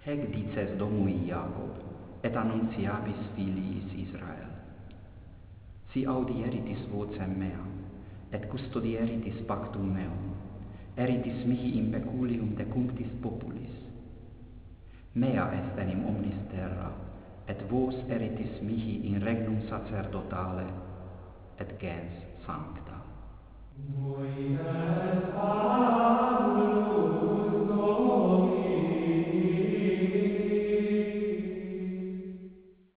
Hec dices domui Iacob, et annunciabis filiis Israel. Si audieritis vocem meam, et custodieritis pactum meum, eritis mihi in peculium decunctis populis. Mea est enim omnis terra, et vos eritis mihi in regnum sacerdotale, et gens sancta.